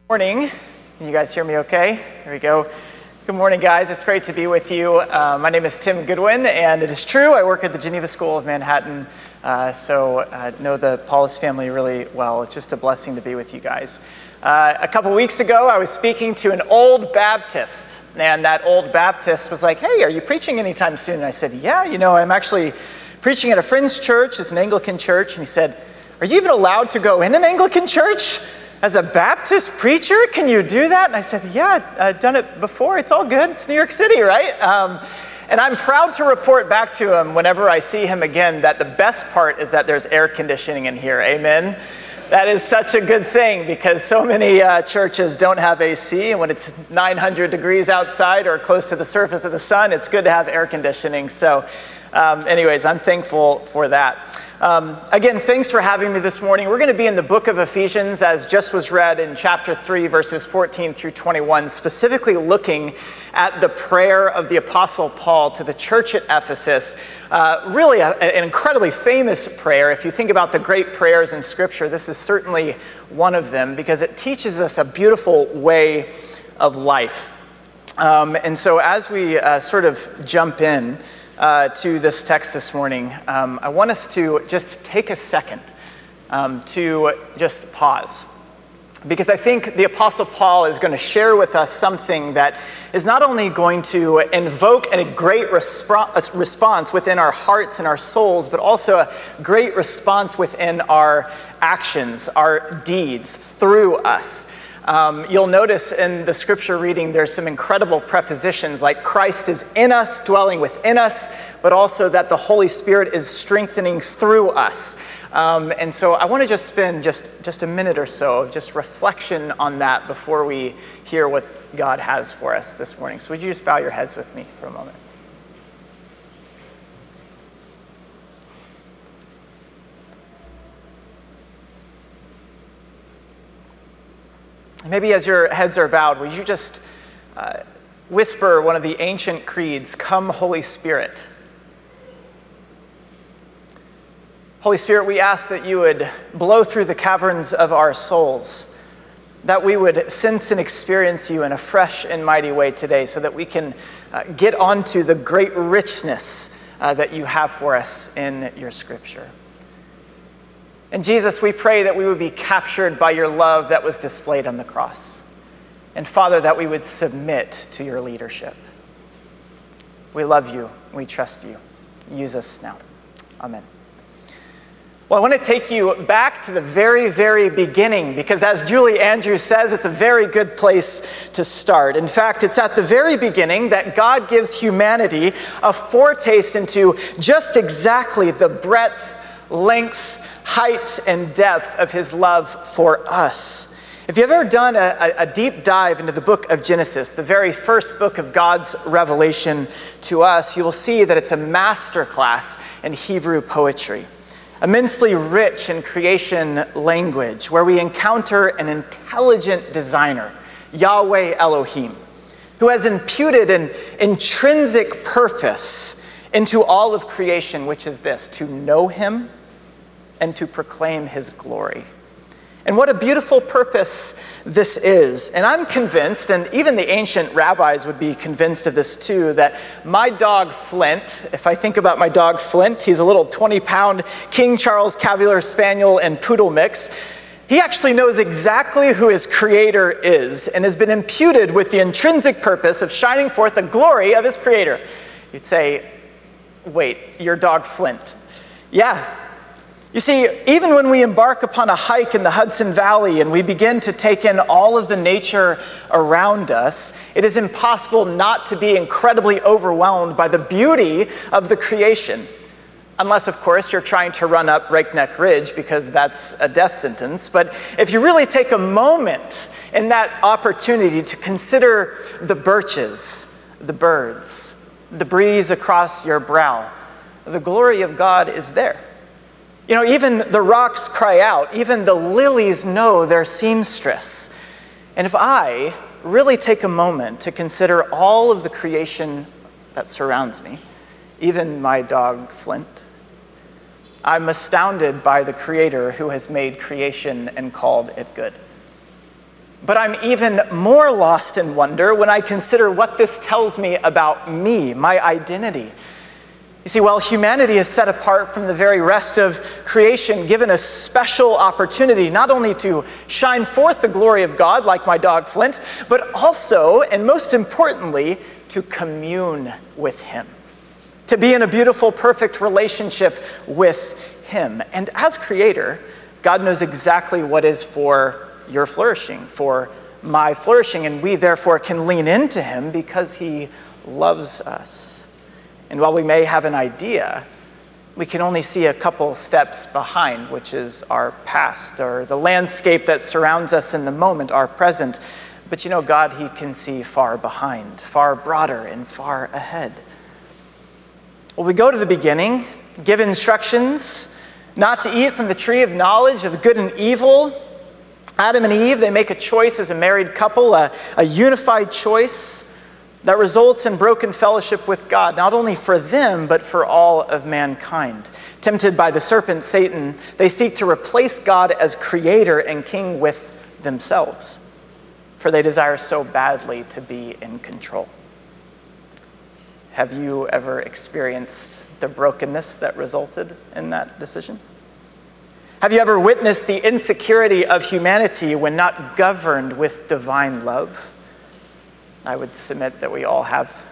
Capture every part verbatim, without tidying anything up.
Morning. Can you guys hear me okay? Here we go. Good morning, guys. It's great to be with you. Uh, my name is Tim Goodwin, and it is true, I work at the Geneva School of Manhattan, uh, so I uh, know the Paulus family really well. It's just a blessing to be with you guys. Uh, a couple weeks ago, I was speaking to an old Baptist, and that old Baptist was like, "Hey, are you preaching anytime soon?" And I said, "Yeah, you know, I'm actually preaching at a friend's church. It's an Anglican church." And he said, "Are you even allowed to go in an Anglican church? As a Baptist preacher, can you do that?" And I said, "Yeah, I've done it before. It's all good. It's New York City, right?" Um, and I'm proud to report back to him whenever I see him again that the best part is that there's air conditioning in here. Amen. That is such a good thing because so many uh, churches don't have A C, and when it's nine hundred degrees outside or close to the surface of the sun, it's good to have air conditioning. So um, anyways, I'm thankful for that. Um, again, thanks for having me this morning. We're going to be in the book of Ephesians, as just was read in chapter three, verses fourteen through twenty-one, specifically looking at the prayer of the Apostle Paul to the church at Ephesus. Uh, really a, an incredibly famous prayer. If you think about the great prayers in Scripture, this is certainly one of them because it teaches us a beautiful way of life. Um, and so as we uh, sort of jump in, Uh, to this text this morning, um, I want us to just take a second um, to just pause. Because I think the Apostle Paul is going to share with us something that is not only going to invoke a great resp- response within our hearts and our souls, but also a great response within our actions, our deeds, through us. Um, you'll notice in the scripture reading there's some incredible prepositions like Christ is in us, dwelling within us, but also that the Holy Spirit is strengthening through us. Um, and so I want to just spend just, just a minute or so of just reflection on that before we hear what God has for us this morning. So would you just bow your heads with me for a moment? Maybe as your heads are bowed, will you just uh, whisper one of the ancient creeds, "Come, Holy Spirit." Holy Spirit, we ask that you would blow through the caverns of our souls, that we would sense and experience you in a fresh and mighty way today so that we can uh, get onto the great richness uh, that you have for us in your scripture. And Jesus, we pray that we would be captured by your love that was displayed on the cross. And Father, that we would submit to your leadership. We love you. We trust you. Use us now. Amen. Well, I want to take you back to the very, very beginning because as Julie Andrews says, it's a very good place to start. In fact, it's at the very beginning that God gives humanity a foretaste into just exactly the breadth, length, height and depth of his love for us. If you've ever done a, a deep dive into the book of Genesis, the very first book of God's revelation to us, you will see that it's a masterclass in Hebrew poetry, immensely rich in creation language, where we encounter an intelligent designer, Yahweh Elohim, who has imputed an intrinsic purpose into all of creation, which is this: to know him and to proclaim his glory. And what a beautiful purpose this is. And I'm convinced, and even the ancient rabbis would be convinced of this too, that my dog Flint, if I think about my dog Flint, he's a little twenty pound King Charles Cavalier Spaniel and Poodle mix. He actually knows exactly who his creator is and has been imputed with the intrinsic purpose of shining forth the glory of his creator. You'd say, wait, your dog Flint. Yeah. You see, even when we embark upon a hike in the Hudson Valley and we begin to take in all of the nature around us, it is impossible not to be incredibly overwhelmed by the beauty of the creation. Unless, of course, you're trying to run up Breakneck Ridge because that's a death sentence. But if you really take a moment in that opportunity to consider the birches, the birds, the breeze across your brow, the glory of God is there. You know, even the rocks cry out, even the lilies know their seamstress. And if I really take a moment to consider all of the creation that surrounds me, even my dog Flint, I'm astounded by the Creator who has made creation and called it good. But I'm even more lost in wonder when I consider what this tells me about me, my identity. You see, while humanity is set apart from the very rest of creation, given a special opportunity not only to shine forth the glory of God, like my dog Flint, but also, and most importantly, to commune with him, to be in a beautiful, perfect relationship with him. And as creator, God knows exactly what is for your flourishing, for my flourishing, and we therefore can lean into him because he loves us. And while we may have an idea, we can only see a couple steps behind, which is our past, or the landscape that surrounds us in the moment, our present. But you know, God, he can see far behind, far broader and far ahead. Well, we go to the beginning, give instructions not to eat from the tree of knowledge of good and evil. Adam and Eve, they make a choice as a married couple, a, a unified choice that results in broken fellowship with God, not only for them, but for all of mankind. Tempted by the serpent, Satan, they seek to replace God as creator and king with themselves, for they desire so badly to be in control. Have you ever experienced the brokenness that resulted in that decision? Have you ever witnessed the insecurity of humanity when not governed with divine love? I would submit that we all have.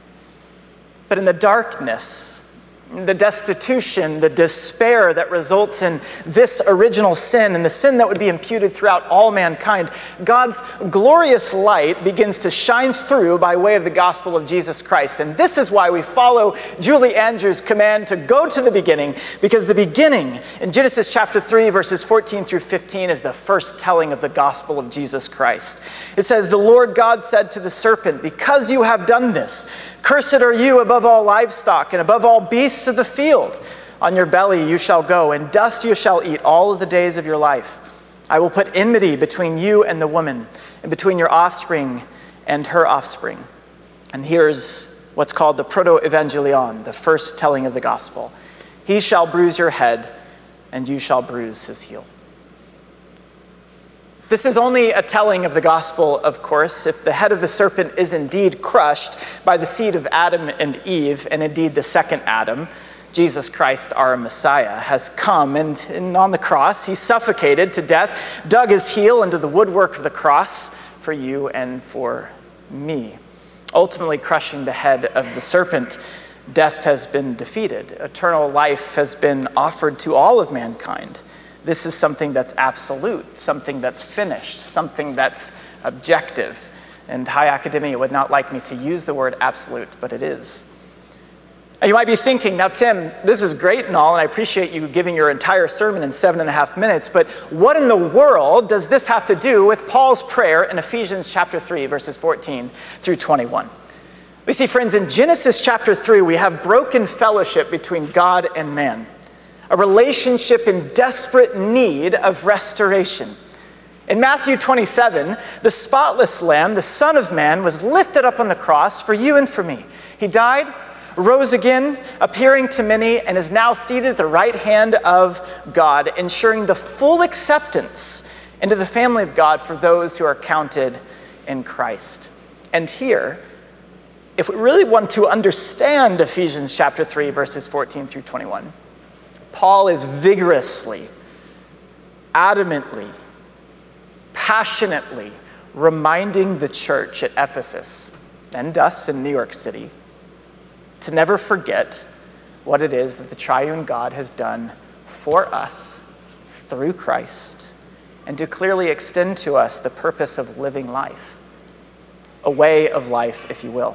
But in the darkness, the destitution, the despair that results in this original sin and the sin that would be imputed throughout all mankind, God's glorious light begins to shine through by way of the gospel of Jesus Christ. And this is why we follow Julie Andrews' command to go to the beginning, because the beginning in Genesis chapter three, verses fourteen through fifteen is the first telling of the gospel of Jesus Christ. It says, "The Lord God said to the serpent, 'Because you have done this, cursed are you above all livestock and above all beasts of the field. On your belly you shall go, and dust you shall eat all of the days of your life. I will put enmity between you and the woman, and between your offspring and her offspring.'" And here's what's called the proto-evangelion, the first telling of the gospel. "He shall bruise your head, and you shall bruise his heel." This is only a telling of the gospel, of course, if the head of the serpent is indeed crushed by the seed of Adam and Eve, and indeed the second Adam, Jesus Christ, our Messiah, has come, and, and on the cross, he suffocated to death, dug his heel into the woodwork of the cross for you and for me, ultimately crushing the head of the serpent. Death has been defeated. Eternal life has been offered to all of mankind. This is something that's absolute, something that's finished, something that's objective. And high academia would not like me to use the word absolute, but it is. Now you might be thinking, now Tim, this is great and all, and I appreciate you giving your entire sermon in seven and a half minutes, but what in the world does this have to do with Paul's prayer in Ephesians chapter three, verses fourteen through twenty-one? We see, friends, in Genesis chapter three, we have broken fellowship between God and man, a relationship in desperate need of restoration. In Matthew twenty-seven, the spotless Lamb, the Son of Man, was lifted up on the cross for you and for me. He died, rose again, appearing to many, and is now seated at the right hand of God, ensuring the full acceptance into the family of God for those who are counted in Christ. And here, if we really want to understand Ephesians chapter three, verses fourteen through twenty-one, Paul is vigorously, adamantly, passionately reminding the church at Ephesus and us in New York City to never forget what it is that the triune God has done for us through Christ, and to clearly extend to us the purpose of living life, a way of life, if you will.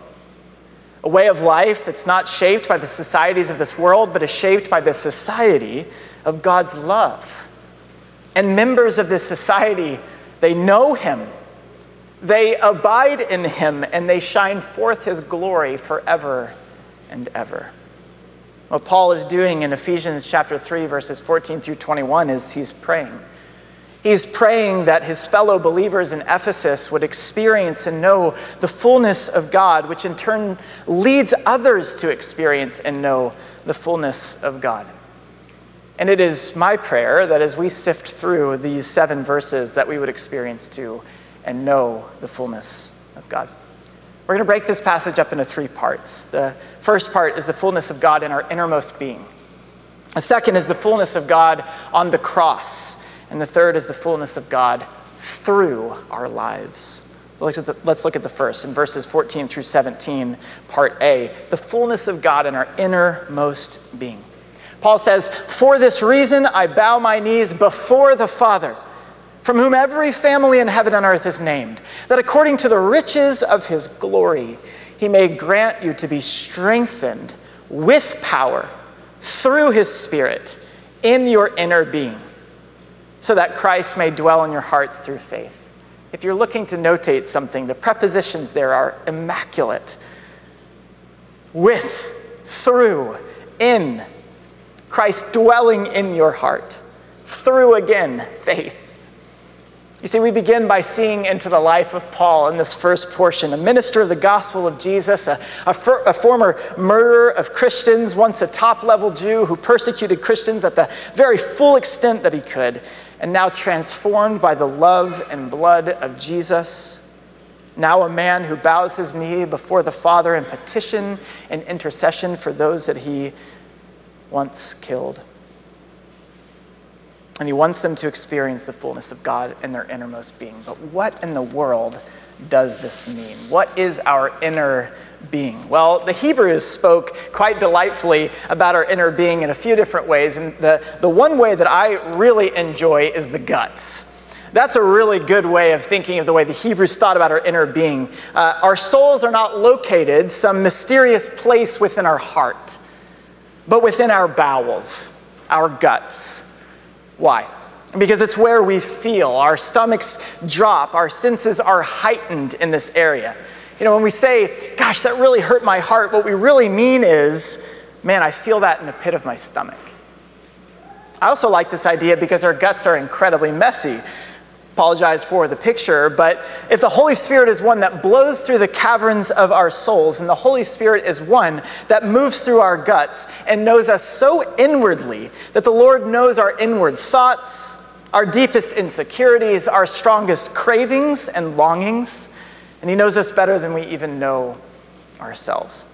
A way of life that's not shaped by the societies of this world, but is shaped by the society of God's love. And members of this society, they know him, they abide in him, and they shine forth his glory forever and ever. What Paul is doing in Ephesians chapter three, verses fourteen through twenty-one is he's praying. He's praying that his fellow believers in Ephesus would experience and know the fullness of God, which in turn leads others to experience and know the fullness of God. And it is my prayer that as we sift through these seven verses that we would experience too and know the fullness of God. We're going to break this passage up into three parts. The first part is the fullness of God in our innermost being. The second is the fullness of God on the cross. And the third is the fullness of God through our lives. Let's look at the, let's look at the first in verses fourteen through seventeen, part A, the fullness of God in our innermost being. Paul says, "For this reason I bow my knees before the Father, from whom every family in heaven and earth is named, that according to the riches of his glory, he may grant you to be strengthened with power through his Spirit in your inner being, so that Christ may dwell in your hearts through faith." If you're looking to notate something, the prepositions there are immaculate. With, through, in. Christ dwelling in your heart. Through, again, faith. You see, we begin by seeing into the life of Paul in this first portion, a minister of the gospel of Jesus, a, a, for, a former murderer of Christians, once a top-level Jew who persecuted Christians at the very full extent that he could, and now transformed by the love and blood of Jesus. Now a man who bows his knee before the Father in petition and intercession for those that he once killed. And he wants them to experience the fullness of God in their innermost being. But what in the world does this mean? What is our inner being? Well, the Hebrews spoke quite delightfully about our inner being in a few different ways. And the, the one way that I really enjoy is the guts. That's a really good way of thinking of the way the Hebrews thought about our inner being. Uh, our souls are not located some mysterious place within our heart, but within our bowels, our guts. Why? Because it's where we feel. Our stomachs drop. Our senses are heightened in this area. You know, when we say, gosh, that really hurt my heart, what we really mean is, man, I feel that in the pit of my stomach. I also like this idea because our guts are incredibly messy. Apologize for the picture, but if the Holy Spirit is one that blows through the caverns of our souls, and the Holy Spirit is one that moves through our guts and knows us so inwardly that the Lord knows our inward thoughts, our deepest insecurities, our strongest cravings and longings, and he knows us better than we even know ourselves.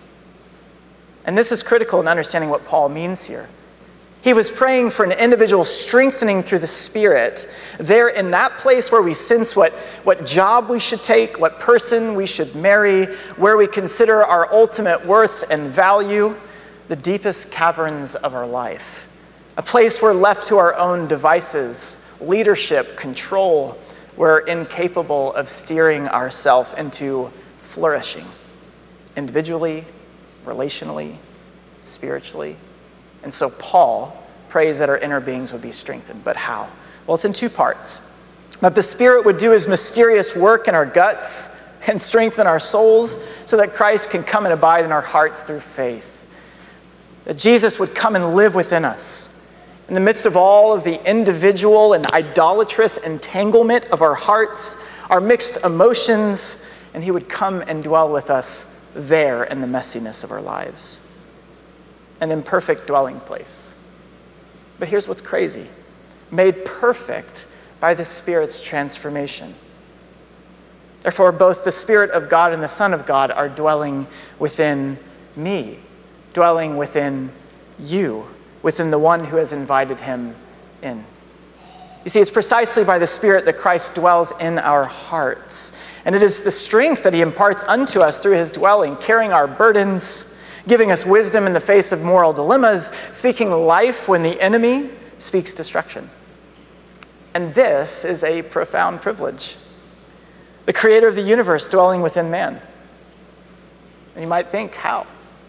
And this is critical in understanding what Paul means here. He was praying for an individual strengthening through the Spirit there in that place where we sense what, what job we should take, what person we should marry, where we consider our ultimate worth and value, the deepest caverns of our life. A place where left to our own devices, leadership, control, we're incapable of steering ourselves into flourishing, individually, relationally, spiritually. And so Paul prays that our inner beings would be strengthened. But how? Well, it's in two parts. That the Spirit would do his mysterious work in our guts and strengthen our souls so that Christ can come and abide in our hearts through faith. That Jesus would come and live within us. In the midst of all of the individual and idolatrous entanglement of our hearts, our mixed emotions, and he would come and dwell with us there in the messiness of our lives. An imperfect dwelling place. But here's what's crazy. Made perfect by the Spirit's transformation. Therefore, both the Spirit of God and the Son of God are dwelling within me, dwelling within you, within the one who has invited him in. You see, it's precisely by the Spirit that Christ dwells in our hearts. And it is the strength that he imparts unto us through his dwelling, carrying our burdens, giving us wisdom in the face of moral dilemmas, speaking life when the enemy speaks destruction. And this is a profound privilege. The creator of the universe dwelling within man. And you might think, how?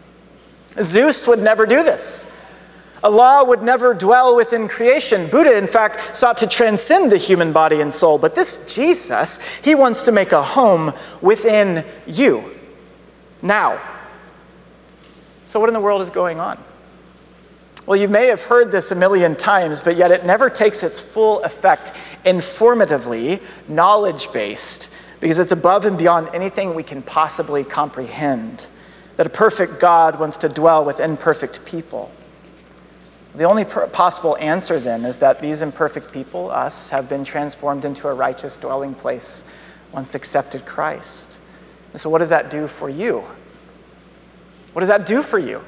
Zeus would never do this. Allah would never dwell within creation. Buddha, in fact, sought to transcend the human body and soul. But this Jesus, he wants to make a home within you. Now, so what in the world is going on? Well, you may have heard this a million times, but yet it never takes its full effect informatively, knowledge-based, because it's above and beyond anything we can possibly comprehend, that a perfect God wants to dwell with imperfect people. The only possible answer then is that these imperfect people, us, have been transformed into a righteous dwelling place once accepted Christ. And so what does that do for you? What does that do for you?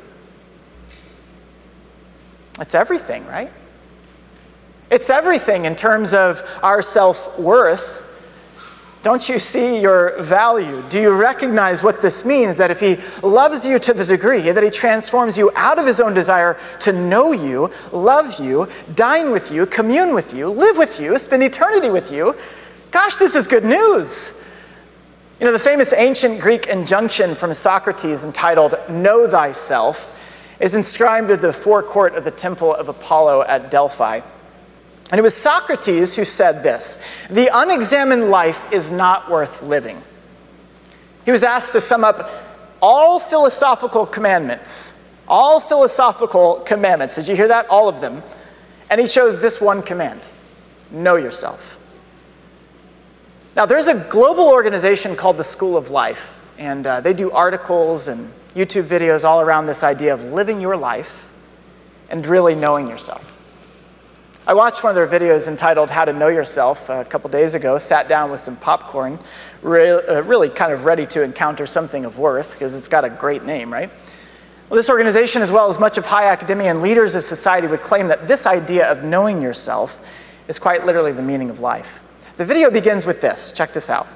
It's everything, right? It's everything in terms of our self-worth. Don't you see your value? Do you recognize what this means? That if he loves you to the degree that he transforms you out of his own desire to know you, love you, dine with you, commune with you, live with you, spend eternity with you, gosh, this is good news. You know, the famous ancient Greek injunction from Socrates entitled, "Know thyself," is inscribed at the forecourt of the temple of Apollo at Delphi. And it was Socrates who said this: "The unexamined life is not worth living." He was asked to sum up all philosophical commandments, all philosophical commandments. Did you hear that? All of them. And he chose this one command: know yourself. Now, there's a global organization called the School of Life, and uh, they do articles and YouTube videos all around this idea of living your life and really knowing yourself. I watched one of their videos entitled How to Know Yourself a couple days ago, sat down with some popcorn, re- uh, really kind of ready to encounter something of worth, because it's got a great name, right? Well, this organization, as well as much of high academia and leaders of society, would claim that this idea of knowing yourself is quite literally the meaning of life. The video begins with this. Check this out.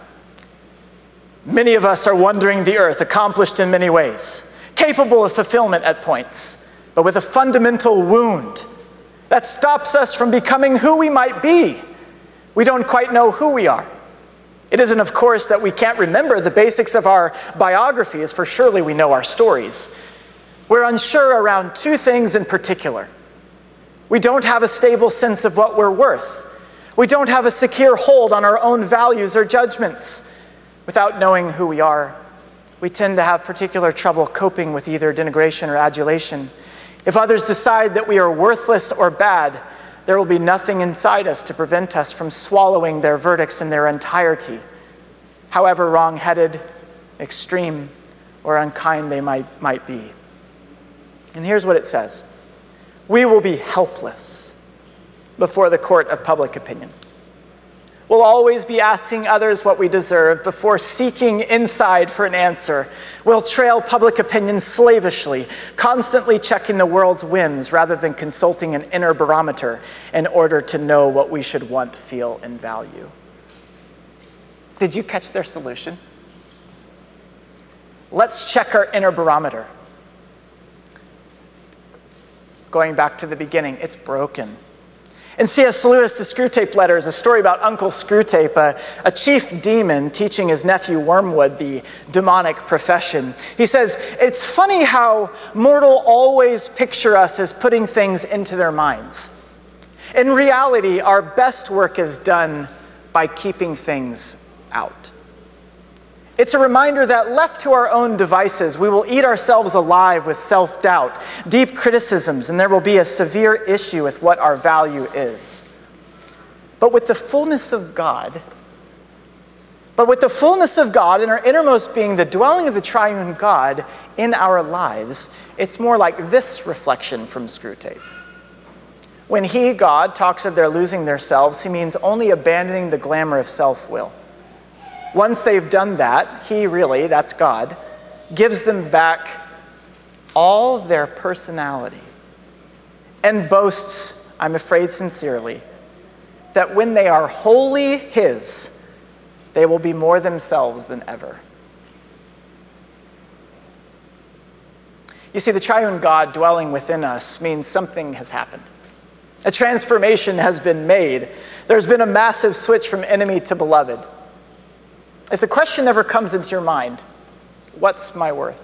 "Many of us are wandering the earth, accomplished in many ways, capable of fulfillment at points, but with a fundamental wound that stops us from becoming who we might be. We don't quite know who we are. It isn't, of course, that we can't remember the basics of our biographies, for surely we know our stories. We're unsure around two things in particular. We don't have a stable sense of what we're worth. We don't have a secure hold on our own values or judgments. Without knowing who we are, we tend to have particular trouble coping with either denigration or adulation. If others decide that we are worthless or bad, there will be nothing inside us to prevent us from swallowing their verdicts in their entirety, however wrong-headed, extreme, or unkind they might, might be." And here's what it says: "We will be helpless before the court of public opinion. We'll always be asking others what we deserve before seeking inside for an answer. We'll trail public opinion slavishly, constantly checking the world's whims rather than consulting an inner barometer in order to know what we should want, feel, and value." Did you catch their solution? Let's check our inner barometer. Going back to the beginning, it's broken. In C S Lewis' The Screwtape Letters, a story about Uncle Screwtape, a, a chief demon teaching his nephew Wormwood the demonic profession. He says, "It's funny how mortal always picture us as putting things into their minds. In reality, our best work is done by keeping things out. It's a reminder that left to our own devices, we will eat ourselves alive with self-doubt, deep criticisms, and there will be a severe issue with what our value is. But with the fullness of God, but with the fullness of God in our innermost being, the dwelling of the triune God in our lives, it's more like this reflection from Screwtape. When he, God, talks of their losing themselves, he means only abandoning the glamour of self-will. Once they've done that, he really, that's God, gives them back all their personality and boasts, I'm afraid sincerely, that when they are wholly his, they will be more themselves than ever." You see, the triune God dwelling within us means something has happened. A transformation has been made. There's been a massive switch from enemy to beloved. If the question ever comes into your mind, what's my worth?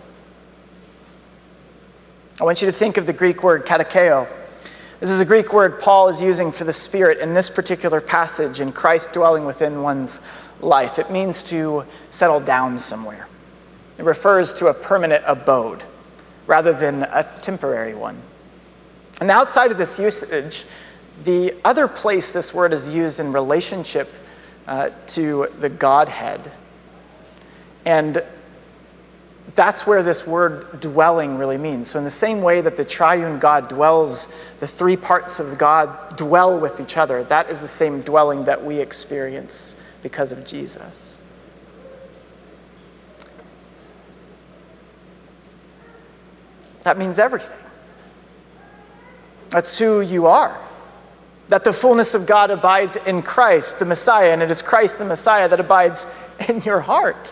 I want you to think of the Greek word katakeo. This is a Greek word Paul is using for the Spirit in this particular passage in Christ dwelling within one's life. It means to settle down somewhere. It refers to a permanent abode rather than a temporary one. And outside of this usage, the other place this word is used in relationship uh, to the Godhead, and That's where this word dwelling really means. So in the same way that the triune God dwells, the three parts of God dwell with each other, that is the same dwelling that we experience because of Jesus. That means everything. That's who you are. That the fullness of God abides in Christ, the Messiah, and it is Christ, the Messiah, that abides in your heart.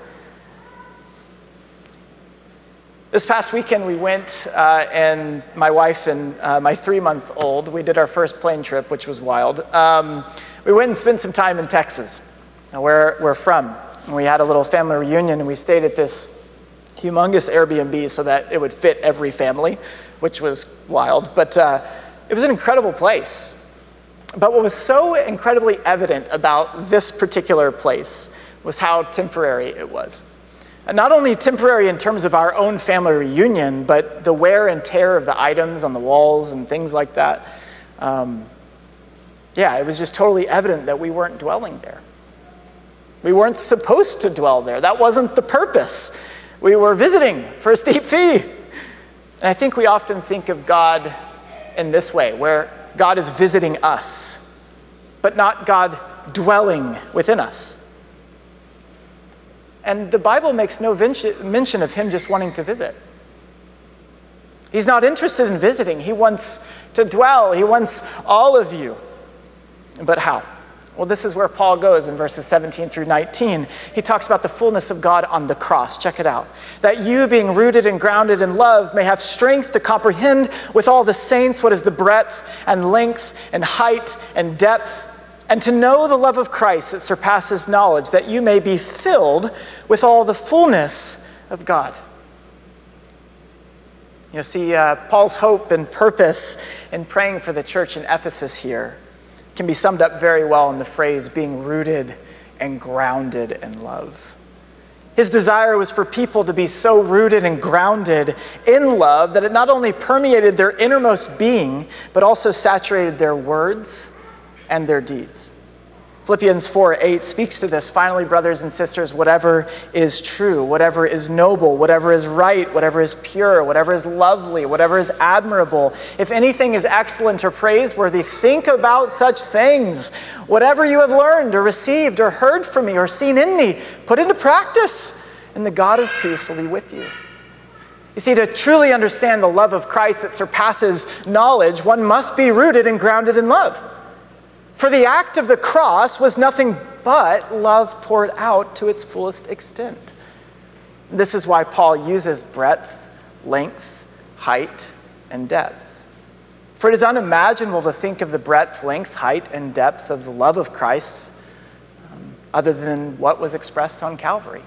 This past weekend we went, uh, and my wife and uh, my three-month-old, we did our first plane trip, which was wild. Um, we went and spent some time in Texas, where we're from. And we had a little family reunion, and we stayed at this humongous Airbnb so that it would fit every family, which was wild. But uh, it was an incredible place. But what was so incredibly evident about this particular place was how temporary it was. And not only temporary in terms of our own family reunion, but the wear and tear of the items on the walls and things like that. Um, yeah, it was just totally evident that we weren't dwelling there. We weren't supposed to dwell there. That wasn't the purpose. We were visiting for a steep fee. And I think we often think of God in this way, where God is visiting us, but not God dwelling within us. And the Bible makes no mention of him just wanting to visit. He's not interested in visiting. He wants to dwell. He wants all of you. But how? Well, this is where Paul goes in verses seventeen through nineteen. He talks about the fullness of God on the cross. Check it out. That you, being rooted and grounded in love, may have strength to comprehend with all the saints what is the breadth and length and height and depth, and to know the love of Christ that surpasses knowledge, that you may be filled with all the fullness of God. You know, see, uh, Paul's hope and purpose in praying for the church in Ephesus here can be summed up very well in the phrase being rooted and grounded in love. His desire was for people to be so rooted and grounded in love that it not only permeated their innermost being, but also saturated their words and their deeds. Philippians four eight speaks to this. Finally, brothers and sisters, whatever is true, whatever is noble, whatever is right, whatever is pure, whatever is lovely, whatever is admirable, if anything is excellent or praiseworthy, think about such things. Whatever you have learned or received or heard from me or seen in me, put into practice, and the God of peace will be with you. You see, to truly understand the love of Christ that surpasses knowledge, one must be rooted and grounded in love. For the act of the cross was nothing but love poured out to its fullest extent. This is why Paul uses breadth, length, height, and depth. For it is unimaginable to think of the breadth, length, height, and depth of the love of Christ um, other than what was expressed on Calvary.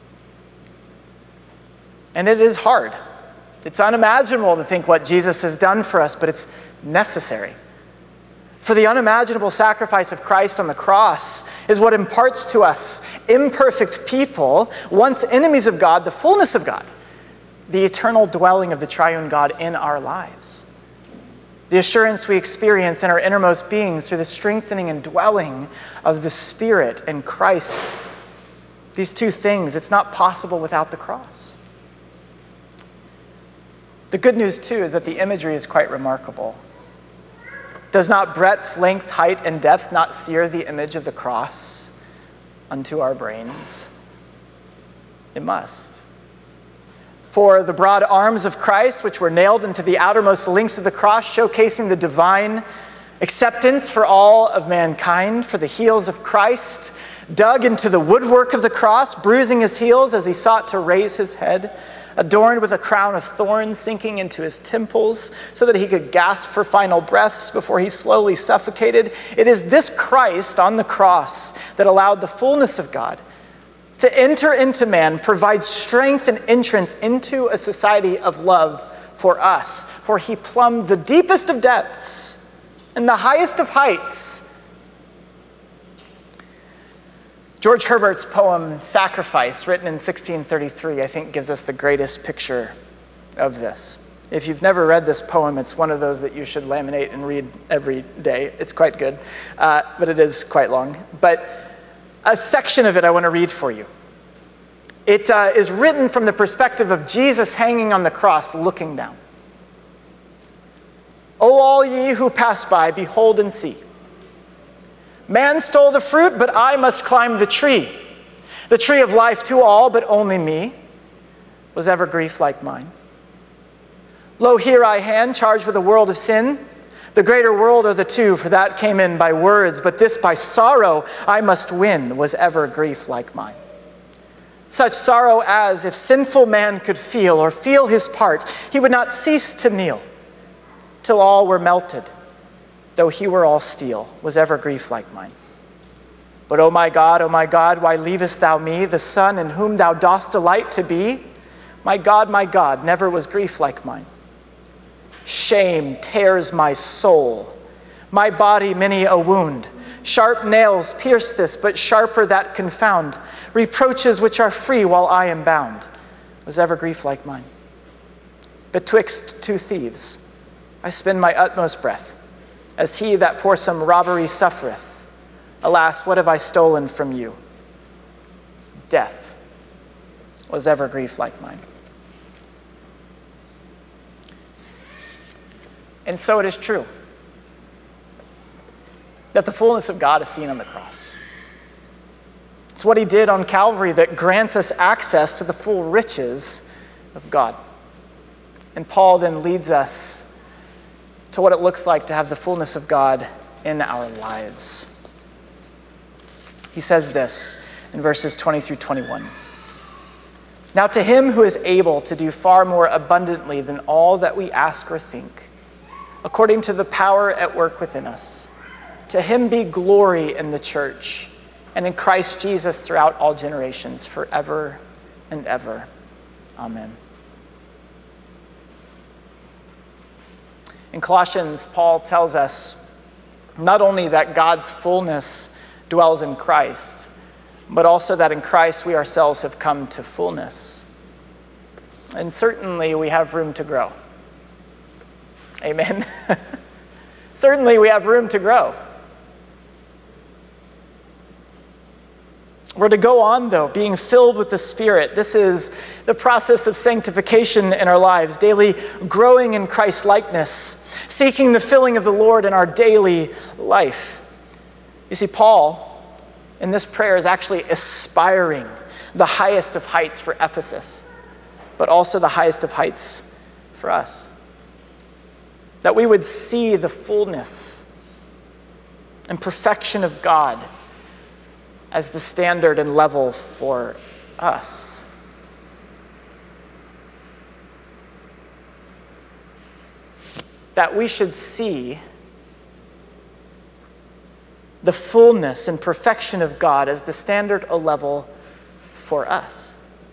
And it is hard. It's unimaginable to think what Jesus has done for us, but it's necessary. For the unimaginable sacrifice of Christ on the cross is what imparts to us, imperfect people, once enemies of God, the fullness of God, the eternal dwelling of the triune God in our lives. The assurance we experience in our innermost beings through the strengthening and dwelling of the Spirit in Christ. These two things, it's not possible without the cross. The good news, too, is that the imagery is quite remarkable. Does not breadth, length, height, and depth not sear the image of the cross unto our brains? It must. For the broad arms of Christ, which were nailed into the outermost links of the cross, showcasing the divine acceptance for all of mankind, for the heels of Christ, dug into the woodwork of the cross, bruising his heels as he sought to raise his head, adorned with a crown of thorns sinking into his temples so that he could gasp for final breaths before he slowly suffocated. It is this Christ on the cross that allowed the fullness of God to enter into man, provide strength and entrance into a society of love for us. For he plumbed the deepest of depths and the highest of heights. George Herbert's poem, Sacrifice, written in sixteen thirty-three, I think gives us the greatest picture of this. If you've never read this poem, it's one of those that you should laminate and read every day. It's quite good, uh, but it is quite long. But a section of it I want to read for you. It uh, is written from the perspective of Jesus hanging on the cross, looking down. O all ye who pass by, behold and see. Man stole the fruit, but I must climb the tree. The tree of life to all, but only me. Was ever grief like mine? Lo, here I hand, charged with a world of sin. The greater world are the two, for that came in by words, but this by sorrow I must win. Was ever grief like mine? Such sorrow as, if sinful man could feel, or feel his part, he would not cease to kneel, till all were melted, though he were all steel. Was ever grief like mine? But, O my God, O my God, why leavest thou me, the Son in whom thou dost delight to be? My God, my God, never was grief like mine. Shame tears my soul, my body many a wound. Sharp nails pierce this, but sharper that confound. Reproaches which are free while I am bound. Was ever grief like mine? Betwixt two thieves I spend my utmost breath, as he that for some robbery suffereth. Alas, what have I stolen from you? Death. Was ever grief like mine? And so it is true that the fullness of God is seen on the cross. It's what he did on Calvary that grants us access to the full riches of God. And Paul then leads us to what it looks like to have the fullness of God in our lives. He says this in verses twenty through twenty-one. Now to him who is able to do far more abundantly than all that we ask or think, according to the power at work within us, to him be glory in the church and in Christ Jesus throughout all generations, forever and ever. Amen. In Colossians, Paul tells us not only that God's fullness dwells in Christ, but also that in Christ we ourselves have come to fullness. And certainly we have room to grow. Amen. Certainly we have room to grow. We're to go on, though, being filled with the Spirit. This is the process of sanctification in our lives, daily growing in Christ's likeness, seeking the filling of the Lord in our daily life. You see, Paul, in this prayer, is actually aspiring the highest of heights for Ephesus, but also the highest of heights for us. That we would see the fullness and perfection of God as the standard and level for us. That we should see the fullness and perfection of God as the standard or level for us.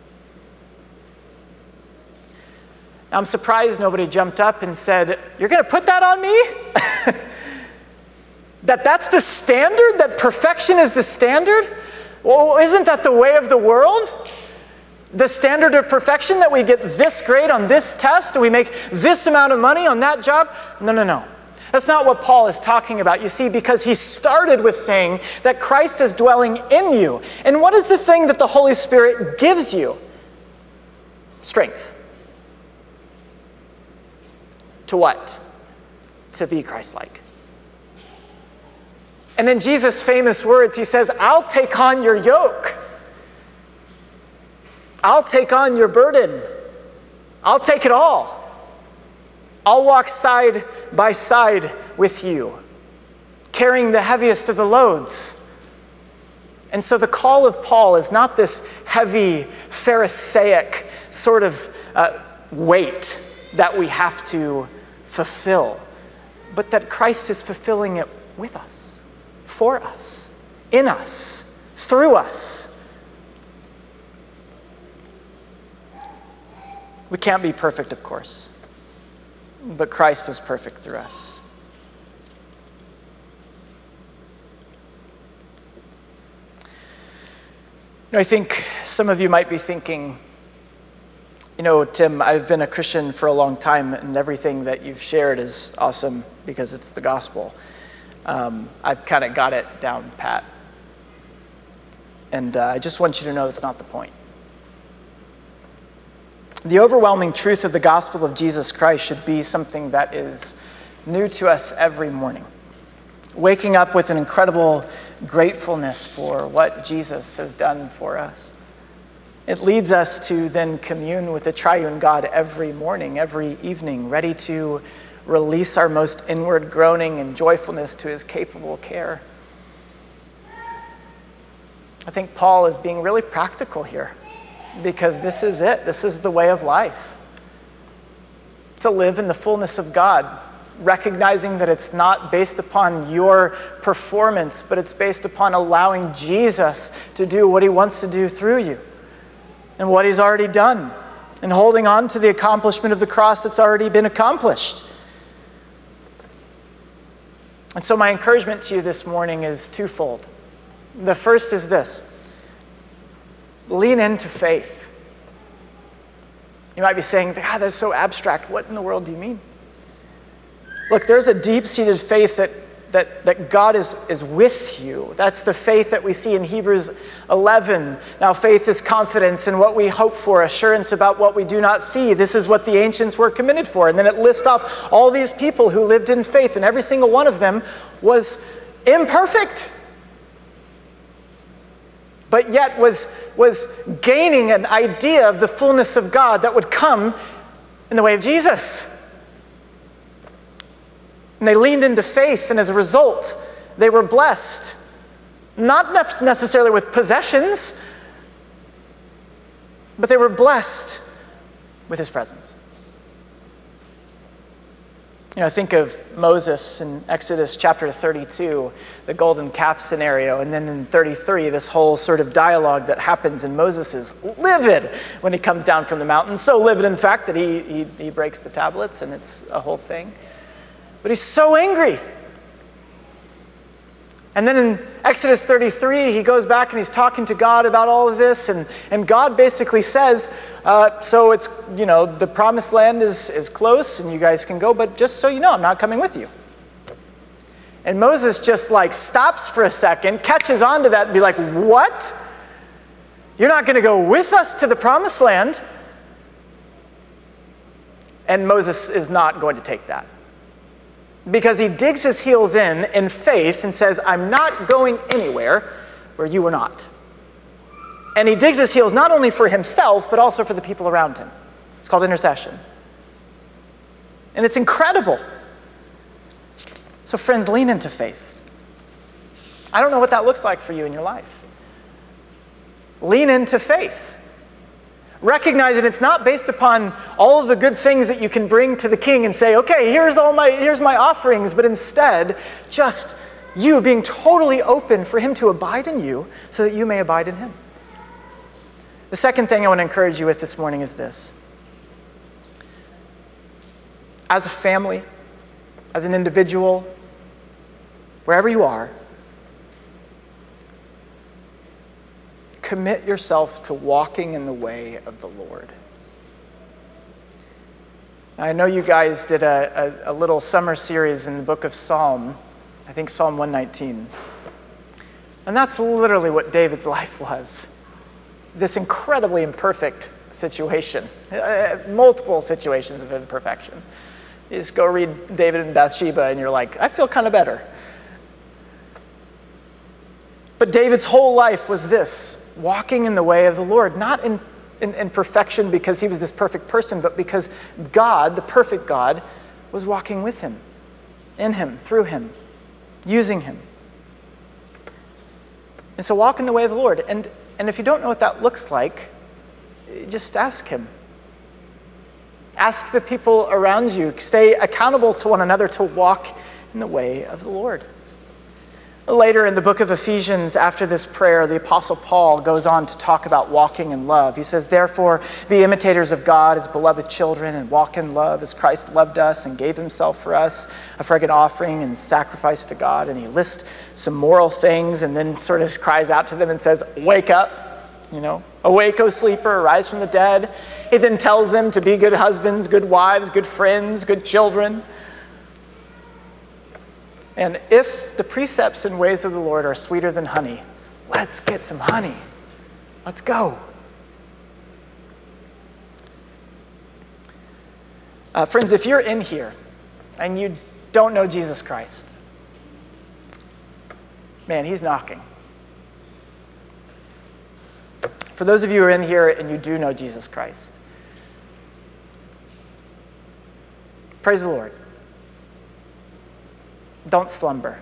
Now, I'm surprised nobody jumped up and said, "You're going to put that on me?" That that's the standard? That perfection is the standard? Well, isn't that the way of the world? The standard of perfection, that we get this grade on this test and we make this amount of money on that job? No, no, no. That's not what Paul is talking about. You see, because he started with saying that Christ is dwelling in you. And what is the thing that the Holy Spirit gives you? Strength. To what? To be Christ-like. And in Jesus' famous words, he says, I'll take on your yoke. I'll take on your burden. I'll take it all. I'll walk side by side with you, carrying the heaviest of the loads. And so the call of Paul is not this heavy, Pharisaic sort of uh, weight that we have to fulfill, but that Christ is fulfilling it with us, for us, in us, through us. We can't be perfect, of course, but Christ is perfect through us. You know, I think some of you might be thinking, you know, Tim, I've been a Christian for a long time, and everything that you've shared is awesome because it's the gospel. Um, I've kind of got it down pat. And uh, I just want you to know that's not the point. The overwhelming truth of the gospel of Jesus Christ should be something that is new to us every morning. Waking up with an incredible gratefulness for what Jesus has done for us. It leads us to then commune with the triune God every morning, every evening, ready to release our most inward groaning and joyfulness to his capable care. I think Paul is being really practical here, because this is it. This is the way of life. To live in the fullness of God, recognizing that it's not based upon your performance, but it's based upon allowing Jesus to do what he wants to do through you and what he's already done, and holding on to the accomplishment of the cross that's already been accomplished. And so my encouragement to you this morning is twofold. The first is this: lean into faith. You might be saying, God, that's so abstract. What in the world do you mean? Look, there's a deep-seated faith that, that, that God is, is with you. That's the faith that we see in Hebrews eleven. Now, faith is confidence in what we hope for, assurance about what we do not see. This is what the ancients were committed for. And then it lists off all these people who lived in faith, and every single one of them was imperfect, but yet was, was gaining an idea of the fullness of God that would come in the way of Jesus. And they leaned into faith, and as a result, they were blessed. Not necessarily with possessions, but they were blessed with his presence. You know, think of Moses in Exodus chapter thirty-two, the golden calf scenario, and then in thirty-three, this whole sort of dialogue that happens, and Moses is livid when he comes down from the mountain. So livid, in fact, that he, he, he breaks the tablets, and it's a whole thing. But he's so angry. And then in Exodus thirty-three, he goes back and he's talking to God about all of this, and, and God basically says, uh, so it's, you know, the promised land is, is close and you guys can go, but just so you know, I'm not coming with you. And Moses just like stops for a second, catches on to that and be like, what? You're not going to go with us to the promised land? And Moses is not going to take that, because he digs his heels in in faith and says, I'm not going anywhere where you are not. And he digs his heels not only for himself, but also for the people around him. It's called intercession. And it's incredible. So friends, lean into faith. I don't know what that looks like for you in your life. Lean into faith. Recognize that it's not based upon all of the good things that you can bring to the king and say, okay, here's all my here's my offerings, but instead just you being totally open for him to abide in you so that you may abide in him. The second thing I want to encourage you with this morning is this. As a family, as an individual, wherever you are, commit yourself to walking in the way of the Lord. I know you guys did a, a, a little summer series in the book of Psalm, I think Psalm one nineteen. And that's literally what David's life was. This incredibly imperfect situation, uh, multiple situations of imperfection. You just go read David and Bathsheba and you're like, I feel kind of better. But David's whole life was this: walking in the way of the Lord, not in, in, in perfection because he was this perfect person, but because God, the perfect God, was walking with him, in him, through him, using him. And so walk in the way of the Lord. And, and if you don't know what that looks like, just ask him. Ask the people around you. Stay accountable to one another to walk in the way of the Lord. Later in the book of Ephesians, after this prayer, the Apostle Paul goes on to talk about walking in love. He says, therefore, be imitators of God as beloved children and walk in love as Christ loved us and gave himself for us, a fragrant offering and sacrifice to God. And he lists some moral things and then sort of cries out to them and says, wake up, you know, awake, O sleeper, arise from the dead. He then tells them to be good husbands, good wives, good friends, good children. And if the precepts and ways of the Lord are sweeter than honey, let's get some honey. Let's go. Uh, friends, if you're in here and you don't know Jesus Christ, man, he's knocking. For those of you who are in here and you do know Jesus Christ, praise the Lord. Don't slumber.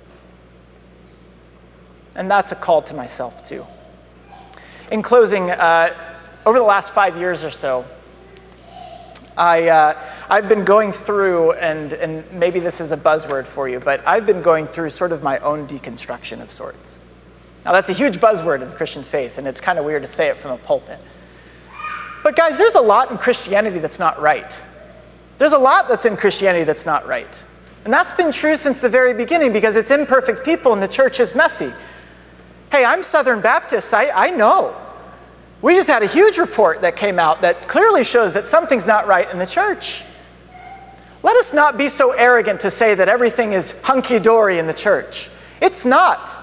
And that's a call to myself too. In closing, uh, over the last five years or so, I, uh, I've been going through, and, and maybe this is a buzzword for you, but I've been going through sort of my own deconstruction of sorts. Now that's a huge buzzword in the Christian faith, and it's kind of weird to say it from a pulpit. But guys, there's a lot in Christianity that's not right. There's a lot that's in Christianity that's not right. And that's been true since the very beginning because it's imperfect people and the church is messy. Hey, I'm Southern Baptist, I, I know. We just had a huge report that came out that clearly shows that something's not right in the church. Let us not be so arrogant to say that everything is hunky-dory in the church. It's not.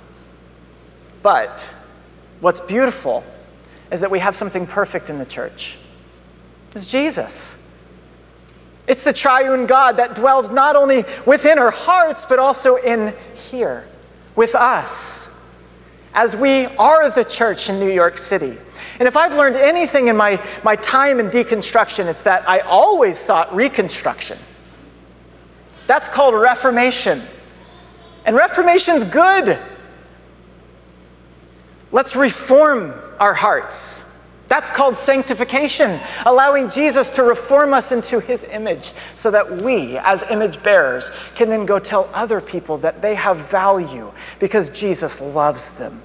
But what's beautiful is that we have something perfect in the church. It's Jesus. It's the triune God that dwells not only within our hearts, but also in here with us, as we are the church in New York City. And if I've learned anything in my, my time in deconstruction, it's that I always sought reconstruction. That's called reformation. And reformation's good. Let's reform our hearts. That's called sanctification, allowing Jesus to reform us into his image so that we, as image bearers, can then go tell other people that they have value because Jesus loves them.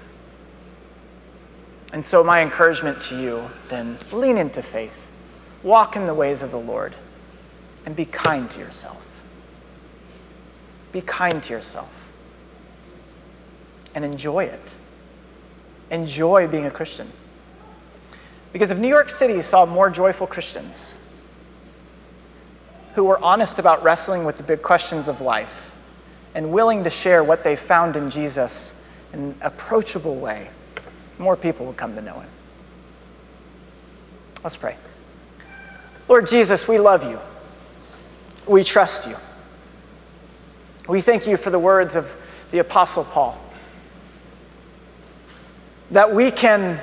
And so my encouragement to you, then, lean into faith, walk in the ways of the Lord, and be kind to yourself. Be kind to yourself. And enjoy it. Enjoy being a Christian. Because if New York City saw more joyful Christians who were honest about wrestling with the big questions of life and willing to share what they found in Jesus in an approachable way, more people will come to know him. Let's pray. Lord Jesus, we love you. We trust you. We thank you for the words of the Apostle Paul, that we can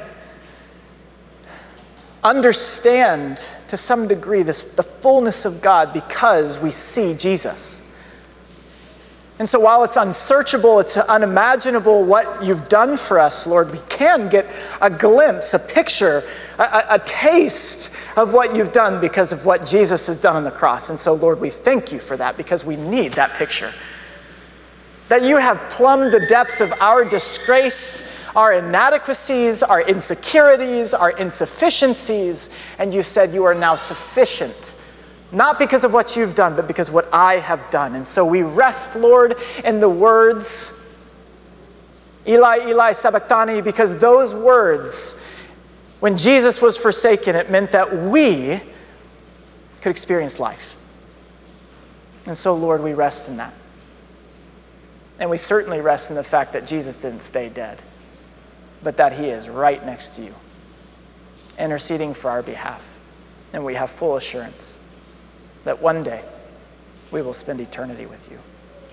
understand to some degree this, the fullness of God because we see Jesus. And so while it's unsearchable, it's unimaginable what you've done for us, Lord, we can get a glimpse, a picture, a, a taste of what you've done because of what Jesus has done on the cross. And so, Lord, we thank you for that because we need that picture. That you have plumbed the depths of our disgrace, our inadequacies, our insecurities, our insufficiencies, and you said you are now sufficient. Not because of what you've done, but because of what I have done. And so we rest, Lord, in the words, Eli, Eli, sabachthani, because those words, when Jesus was forsaken, it meant that we could experience life. And so, Lord, we rest in that. And we certainly rest in the fact that Jesus didn't stay dead, but that he is right next to you, interceding for our behalf. And we have full assurance that one day we will spend eternity with you.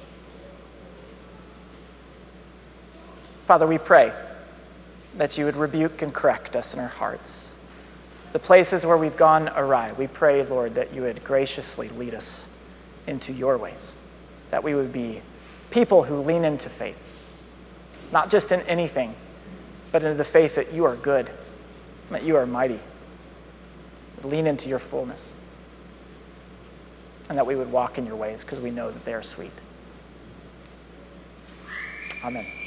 Father, we pray that you would rebuke and correct us in our hearts. The places where we've gone awry, we pray, Lord, that you would graciously lead us into your ways, that we would be people who lean into faith, not just in anything, but into the faith that you are good, that you are mighty. Lean into your fullness. And that we would walk in your ways because we know that they are sweet. Amen.